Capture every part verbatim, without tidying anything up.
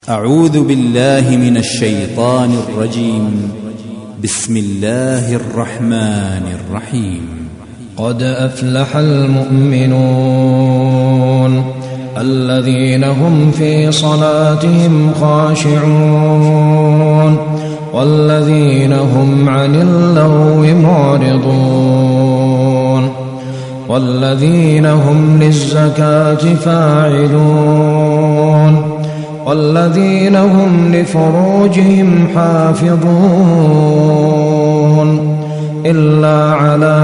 أعوذ بالله من الشيطان الرجيم. بسم الله الرحمن الرحيم. قد أفلح المؤمنون الذين هم في صلاتهم خاشعون والذين هم عن اللغو معرضون والذين هم للزكاة فاعلون والذين هم لفروجهم حافظون إلا على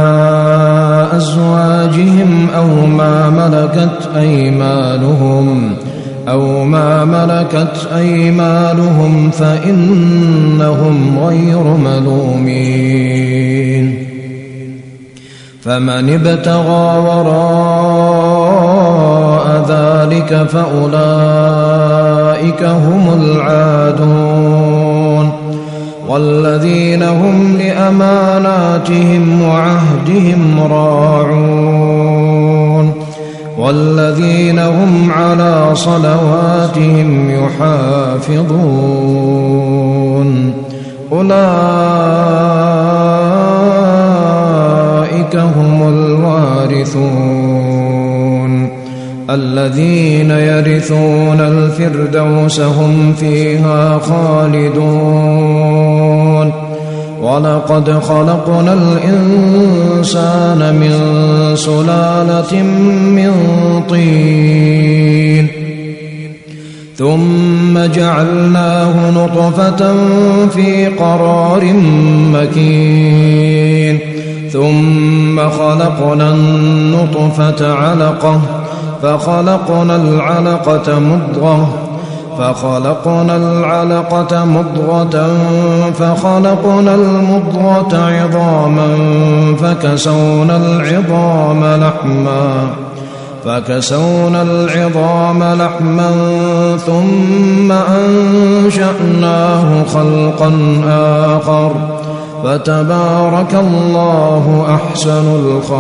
أزواجهم أو ما ملكت أيمانهم أو ما ملكت أيمانهم فإنهم غير ملومين. فمن ابتغى وراء ذلك فأولئك هم العادون والذين هم لأماناتهم وعهدهم راعون والذين هم على صلواتهم يحافظون أولئك هم الوارثون الذين يرثون الفردوس هم فيها خالدون. ولقد خلقنا الإنسان من سلالة من طين ثم جعلناه نطفة في قرار مكين ثم خلقنا النطفة علقة فخلقنا العلقة مضغة فخلقنا العلقة مضغة فخلقنا المضغة عظاما فكسونا العظام لحما فكسونا العظام لحما ثم أنشأناه خلقا آخر فتبارك الله أحسن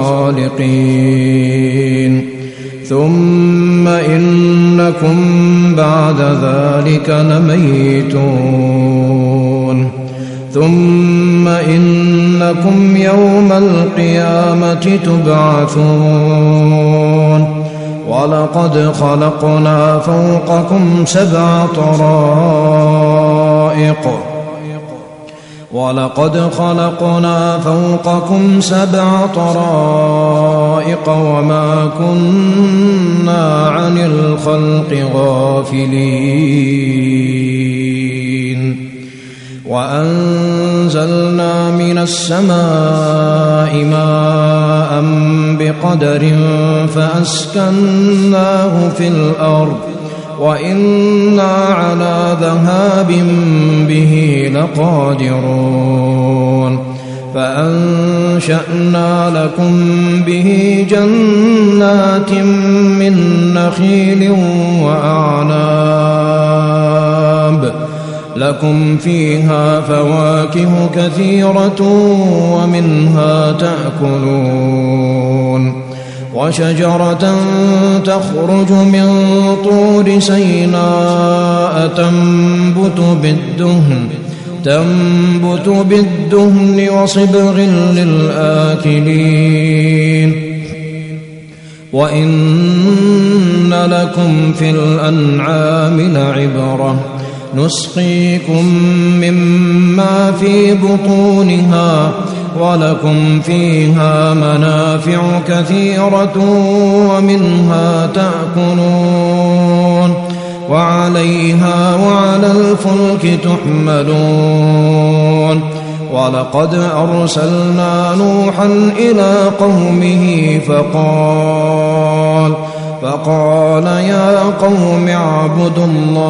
الخالقين. ثم إنكم بعد ذلك لميتون ثم إنكم يوم القيامة تبعثون. ولقد خلقنا فوقكم سبع طرائق ولقد خلقنا فوقكم سبع طرائق وما كنا عن الخلق غافلين. وأنزلنا من السماء ماء بقدر فأسكناه في الأرض وإنا على ذهاب به لقادرون. فأنشأنا لكم به جنات من نخيل وأعناب لكم فيها فواكه كثيرة ومنها تأكلون. وشجرة تخرج من طور سيناء تنبت بالدهن تنبت بالدهن وصبغ للآكلين. وإن لكم في الأنعام لعبرة نسقيكم مما في بطونها ولكم فيها منافع كثيرة ومنها تأكلون وعليها وعلى الفلك تحملون. ولقد أرسلنا نوحا إلى قومه فقال فقال يا قوم اعبدوا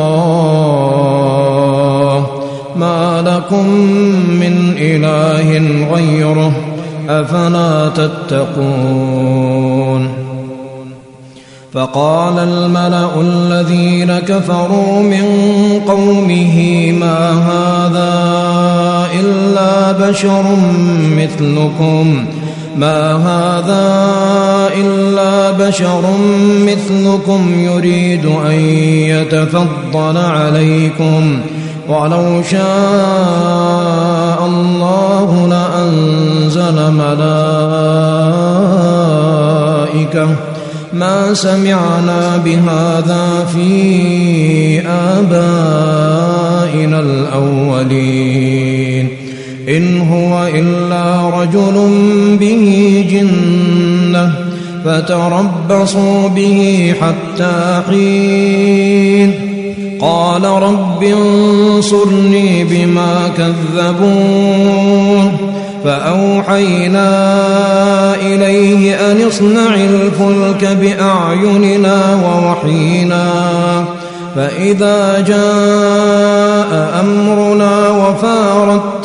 الله ما لكم من إله غيره أفلا تتقون. فقال الملأ الذين كفروا من قومه ما هذا إلا بشر مثلكم ما هذا إلا بشر مثلكم يريد أن يتفضل عليكم ولو شاء الله لأنزل ملائكة ما سمعنا بهذا في آبائنا الأولين إن هو إلا رجل به جنة فتربصوا به حتى حين قال رب انصرني بما كذبون فأوحينا إليه أن اصنع الفلك بأعيننا ووحينا فإذا جاء أمرنا وفارت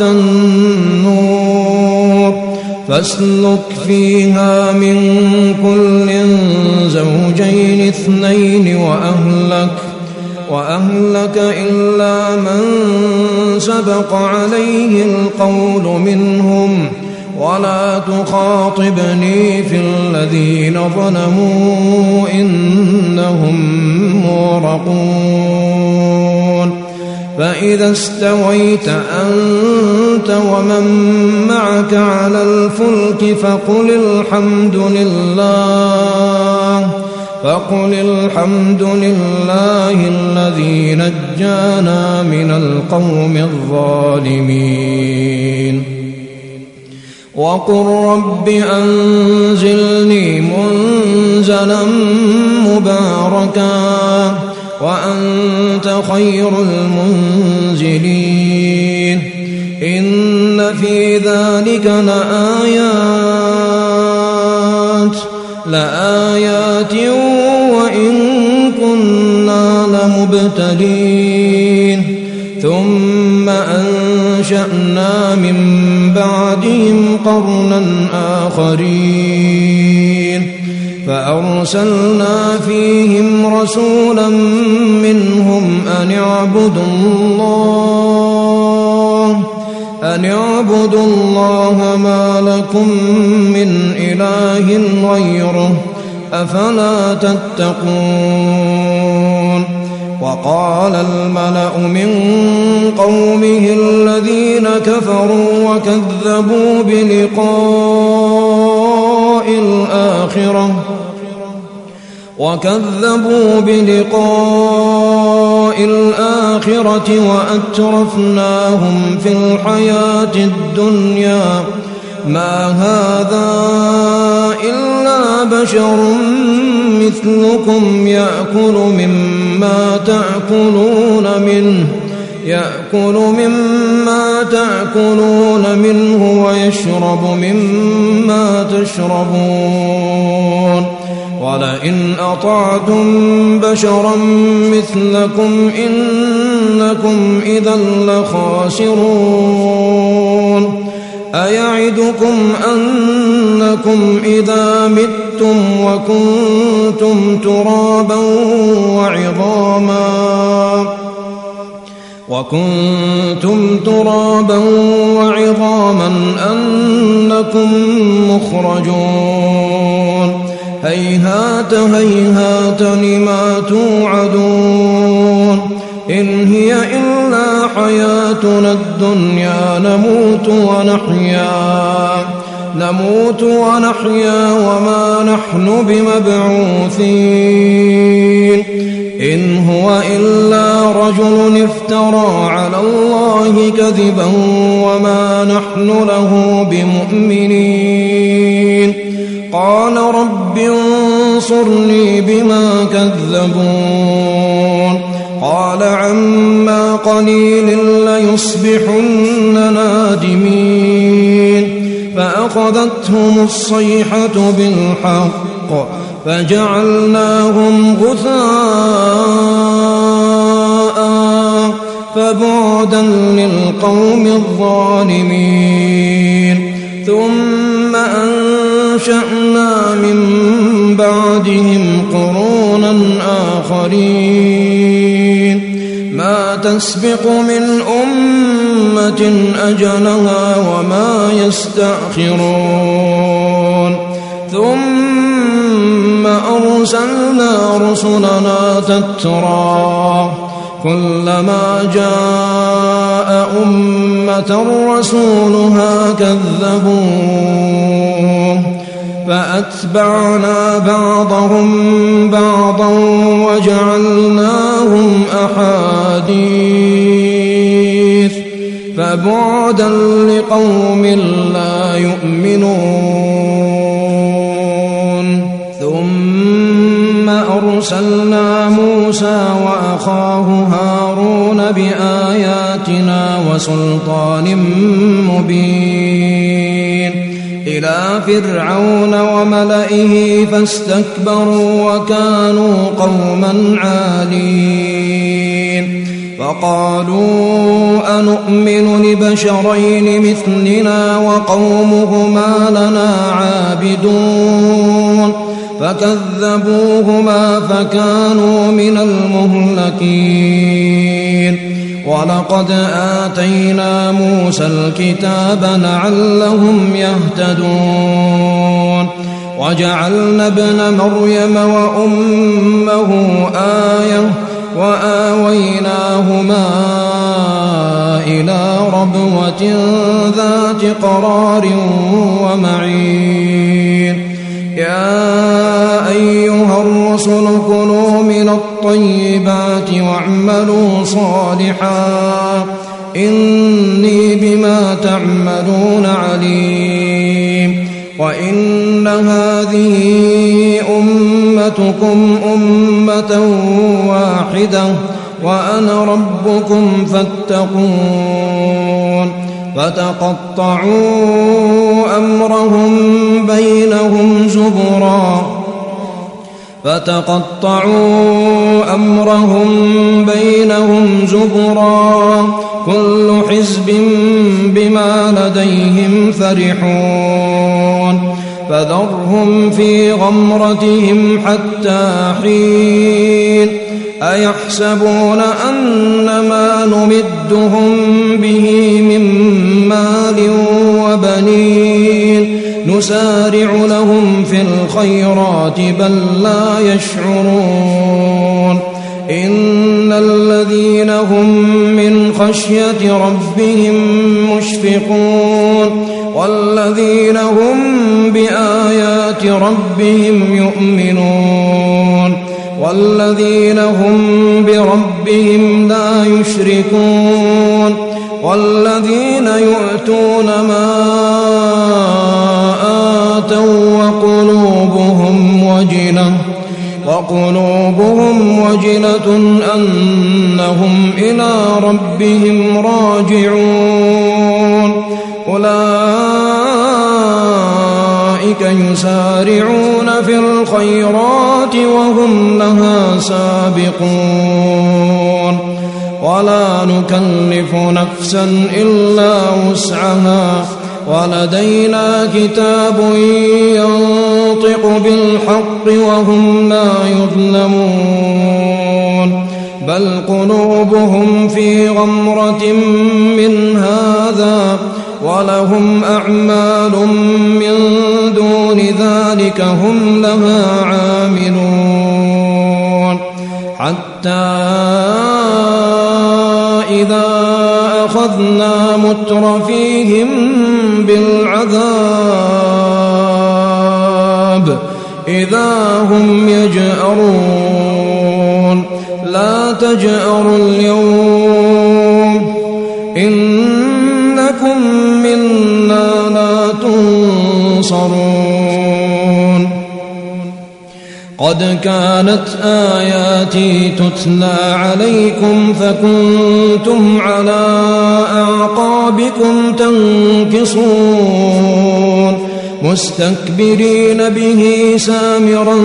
النور فاسلك فيها من كل زوجين اثنين وأهلك وأهلك إلا من سبق عليه القول منهم ولا تخاطبني في الذين ظلموا إنهم مغرقون فإذا استويت أنت ومن معك على الفلك فقل الحمد لله فقل الحمد لله الذي نجانا من القوم الظالمين وقل رب أنزلني منزلا مباركا وأنت خير المنزلين إن في ذلك لآيات لآيات وإن كنا لمبتلين ثم أنشأنا من بعدهم قرنا آخرين فأرسلنا فيهم رسولا منهم أن اعبدوا الله أن اعبدوا الله ما لكم من إله غيره أفلا تتقون وقال الملأ من قومه الذين كفروا وكذبوا بلقاء الآخرة وكذبوا بلقاء الآخرة وأترفناهم في الحياة الدنيا ما هذا إلا بشر مثلكم يأكل مما تأكلون منه يأكل مما تأكلون منه ويشرب مما تشربون ولئن أطعتم بشرا مثلكم إنكم إذا لخاسرون أيعدكم أنكم إذا متم وكنتم ترابا وعظاما وكنتم ترابا وعظاما أنكم مخرجون هيهات هيهات لما توعدون إن هي إلا حياتنا الدنيا نموت ونحيا نموت ونحيا وما نحن بمبعوثين إن هو إلا رجل افترى على الله كذبا وما نحن له بمؤمنين قال رب انصرني بما كذبون قال عما قليل ليصبحن نادمين فأخذتهم الصيحة بالحق فجعلناهم غثاء فبعدا للقوم الظالمين ثم أنشأنا من بعدهم قرونا آخرين ما ما تسبق من أمة أجلها وما يستأخرون ثم أرسلنا رسلنا تترى كلما جاء أمة رسولها كذبوه فأتبعنا بعضهم بعضا وجعلناهم أحاديث فبعدا لقوم لا يؤمنون ثم أرسلنا موسى وأخاه هارون بآياتنا وسلطان مبين إلى فرعون وملئه فاستكبروا وكانوا قوما عالين فقالوا أنؤمن لبشرين مثلنا وقومهما لنا عابدون فكذبوهما فكانوا من المهلكين ولقد آتينا موسى الكتاب لعلهم يهتدون وجعلنا ابن مريم وأمه آية وآويناهما إلى ربوة ذات قرار ومعين يا أيها الرسل كلوا من الطيبات واعملوا صالحا إني بما تعملون عليم وإن هذه أمتكم أمة واحدة وأنا ربكم فاتقون فتقطعوا أمرهم بينهم زبرا فتقطعوا أمرهم بينهم زبرا كل حزب بما لديهم فرحون فذرهم في غمرتهم حتى حين أيحسبون أن ما نمدهم به من مال وبنين نسارع لهم في الخيرات بل لا يشعرون إن الذين هم من خشية ربهم مشفقون والذين هم بآيات ربهم يؤمنون والذين هم بربهم لا يشركون والذين يؤتون ما آتوا وقلوبهم وجلة وقلوبهم وجلة أنهم إلى ربهم راجعون أولئك يسارعون في الخيرات وهم لها سابقون ولا نكلف نفسا إلا وسعها ولدينا كتاب ينطق بالحق وهم لا يظلمون بل قلوبهم في غمرة من هذا ولهم أعمال من دون ذلك هم لها عاملون حتى إذا أخذنا مترفيهم بالعذاب إذا هم يجأرون لا تجأروا اليوم إنكم منا لا تنصرون قد كانت آياتي تتلى عليكم فكنتم على أعقابكم تنكصون مستكبرين به سامرا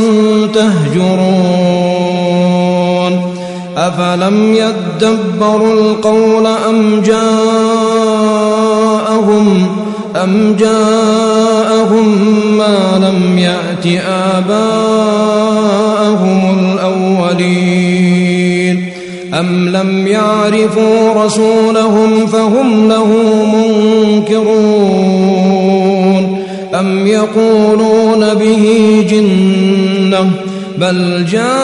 تهجرون أفلم يدبروا القول أم جاءهم أم جاءهم ما لم يأت آباءهم الأولين أم لم يعرفوا رسولهم فهم له منكرون أم يقولون به جنة بل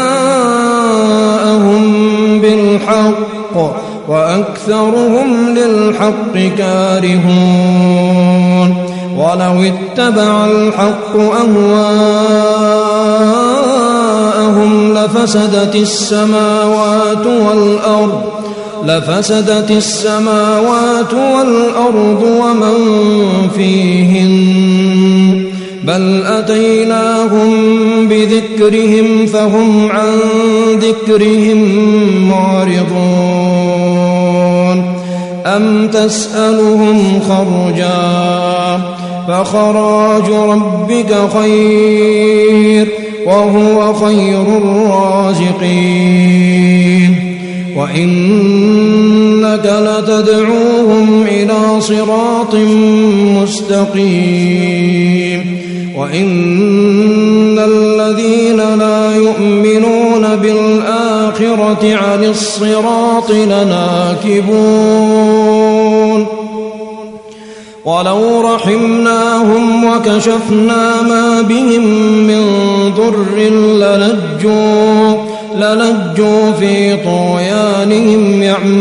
جاءهم بالحق وأكثرهم للحق كارهون ولو اتبع الحق أهواءهم لفسدت السماوات والأرض لفسدت السماوات والأرض ومن فيهن بل أتيناهم بذكرهم فهم عن ذكرهم معرضون أم تسألهم خرجا فخراج ربك خير وهو خير الرازقين وإنك لتدعوهم إلى صراط مستقيم وإن الذين لا يؤمنون بالآخرة عن الصراط لناكبون ولو رحمناهم وكشفنا ما بهم من ضر للجوا للجوا في طغيانهم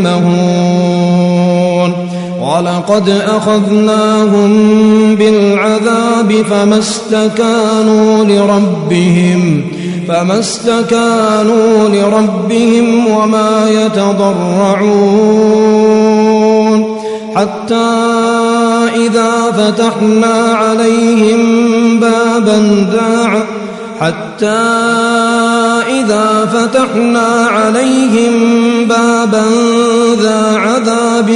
يعمهون ولقد أخذناهم بالعذاب فما استكانوا لربهم فما استكانوا لربهم وما يتضرعون حتى إذا فتحنا عليهم بابا ذا حتى إذا فتحنا عليهم بابا ذا عذاب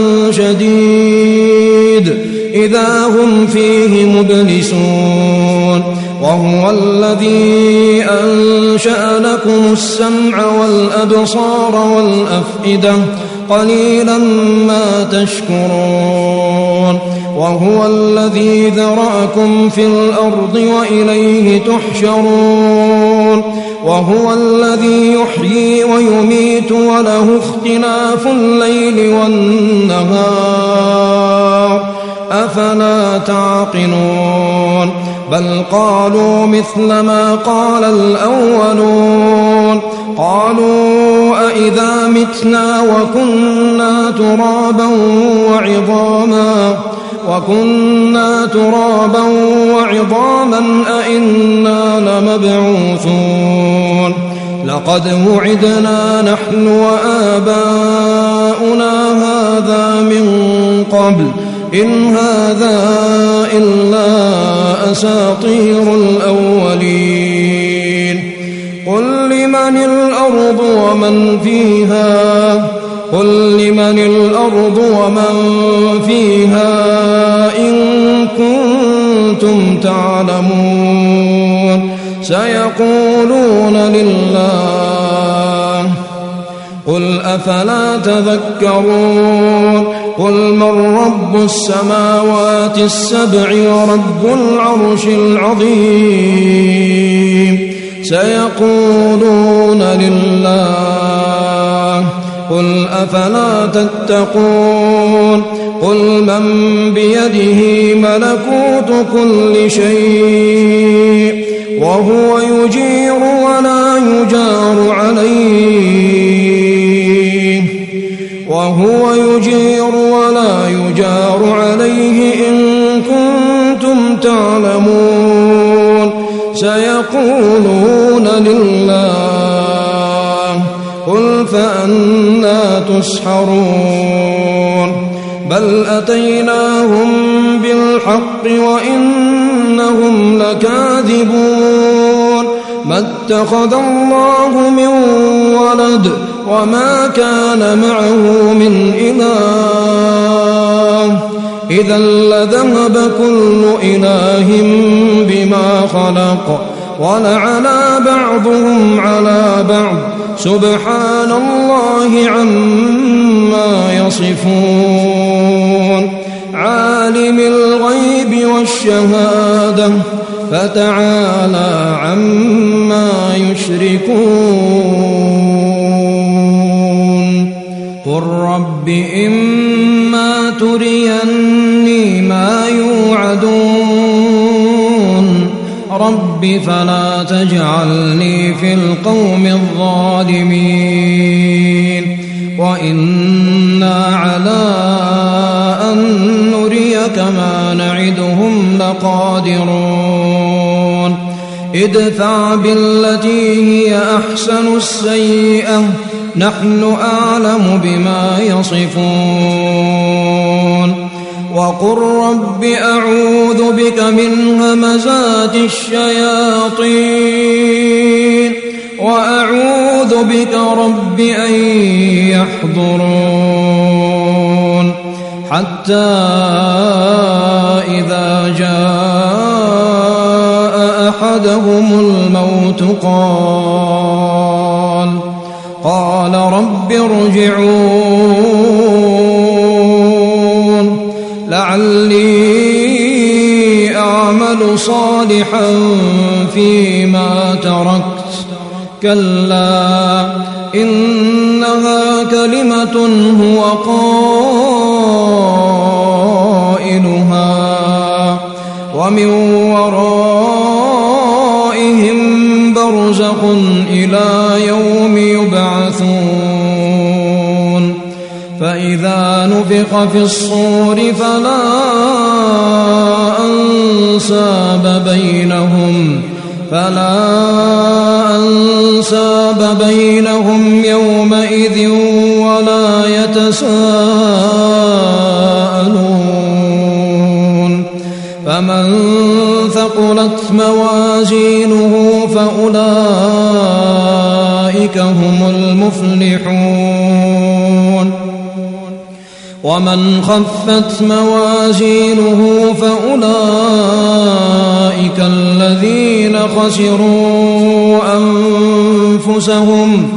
شديد إذا هم فيه مبلسون وهو الذي أنشأ لكم السمع والأبصار والأفئدة قليلا ما تشكرون وهو الذي ذرأكم في الأرض وإليه تحشرون وهو الذي يحيي ويميت وله اختلاف الليل والنهار أفلا تعقلون بل قالوا مثل ما قال الأولون قالوا أئذا متنا وكنا ترابا وعظاما وكنا ترابا وعظاما أئنا لمبعوثون لقد وعدنا نحن وآباؤنا هذا من قبل إن هذا إلا أساطير الأولين قل لمن الأرض ومن فيها قل لمن الأرض ومن فيها إن كنتم تعلمون سيقولون لله قل أفلا تذكرون قل من رب السماوات السبع ورب العرش العظيم سيقولون لله قل أفلا تتقون قل من بيده ملكوت كل شيء وهو يجير ولا يجار عليه وهو يجير ولا يجار عليه إن كنتم تعلمون سيقولون لله قل فأنى تسحرون بل أتيناهم بالحق وإنهم لكاذبون ما اتخذ الله من ولد وما كان معه من إله إذا لذهب كل إله بما خلق ولعلى بعضهم على بعض سبحان الله عما يصفون عالم الغيب والشهادة فتعالى عما يشركون وقل رب إما تريني ما يوعدون رب فلا تجعلني في القوم الظالمين وإنا على أن نريك ما نعدهم لقادرون ادفع بالتي هي أحسن السيئة نحن أعلم بما يصفون وقل رب أعوذ بك من همزات الشياطين وأعوذ بك رب أن يحضرون حتى إذا جاء أحدهم الموت قال قال رب ارجعون لعلي أعمل صالحا فيما تركت كلا إنها كلمة هو قائلها ومن ورائهم برزخ إلى يوم يبعثون فإذا نفخ في الصور فلا أنساب بينهم فلا أنساب بينهم يومئذ ولا يتساءلون فمن ثقلت موازينه فأولئك هم المفلحون ومن خفت موازينه فأولئك الذين خسروا أنفسهم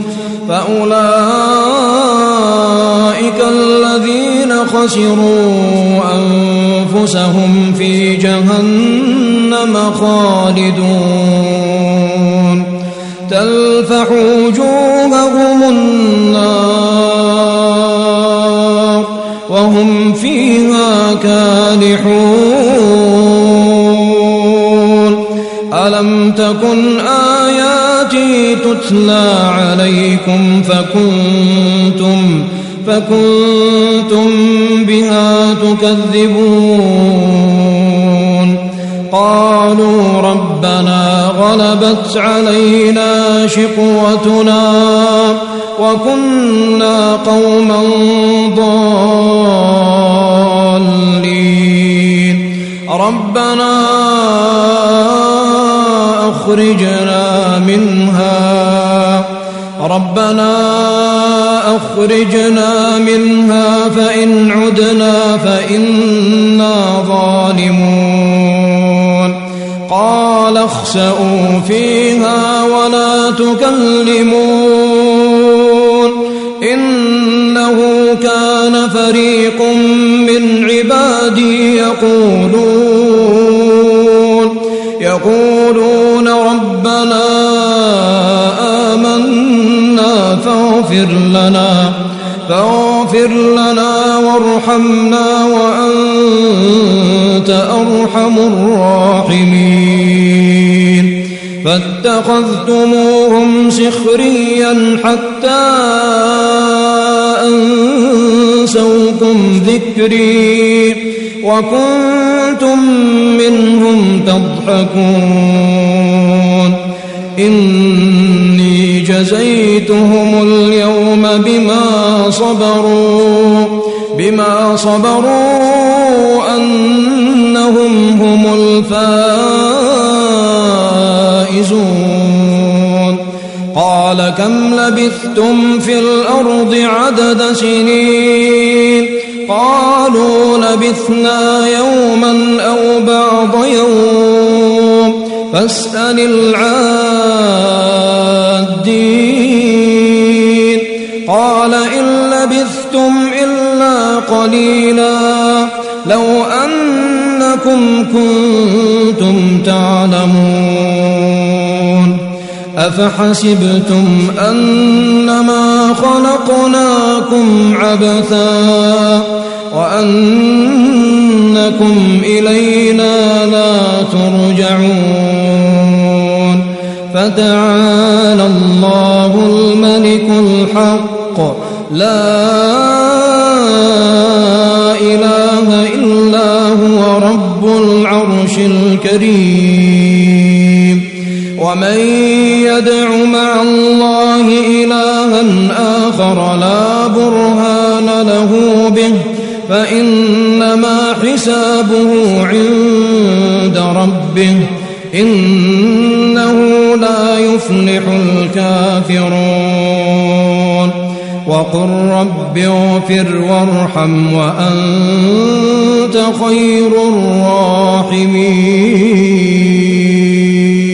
فأولئك الذين خسروا أنفسهم في جهنم خالدون تلفح وجوههم النار وهم فيها كالحون ألم تكن آياتي تتلى عليكم فكنتم فكنتم بها تكذبون قالوا ربنا غلبت علينا شقوتنا وكنا قوما ضالين ربنا أخرجنا منها ربنا أخرجنا منها فإن عدنا فإنا ظالمون قال اخسئوا فيها ولا تكلمون إنه كان فريق من عبادي يقولون يقولون ربنا آمنا فاغفر لنا فاغفر لنا وارحمنا وأنت أرحم الراحمين فاتخذتموهم سخريا حتى أنسوكم ذكري وكنتم منهم تضحكون إني جزيتهم اليوم بما صبروا بما صبروا أنهم هم الفائزون قال كم لبثتم في الأرض عدد سنين قالوا لبثنا يوما أو بعض يوم فاسأل العادين قال إن لبثتم إلا قليلا لو أنكم كنتم تعلمون أفحسبتم أنما خلقناكم عبثا وأنكم إلينا لا ترجعون فتعالى الله الملك الحق لا إله إلا هو رب العرش الكريم ومن يدع مع الله إلها آخر لا برهان له به فإنما حسابه عند ربه إنه لا يفلح الكافرون وقل رب اغفر وارحم وأنت خير الراحمين